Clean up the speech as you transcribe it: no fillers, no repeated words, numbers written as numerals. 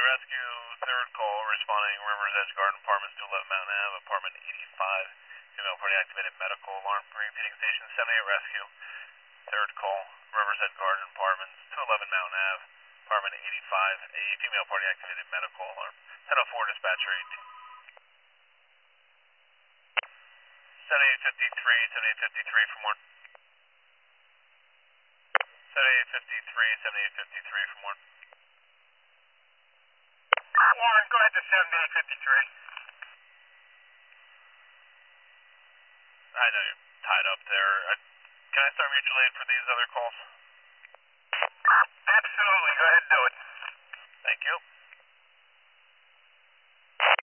Rescue, third call, responding Rivers Edge Garden Apartments to 11 Mountain Ave, apartment 85. Female party activated medical alarm. Repeating station 78 Rescue. Third call, Rivers Edge Garden Apartments to 11 Mountain Ave, apartment 85. A female party activated medical alarm. 1004 dispatcher 18. 7853 for more. 7853 for more. Warren, go ahead to 7853. I know you're tied up there. Can I start mutual aid for these other calls? Absolutely, go ahead and do it.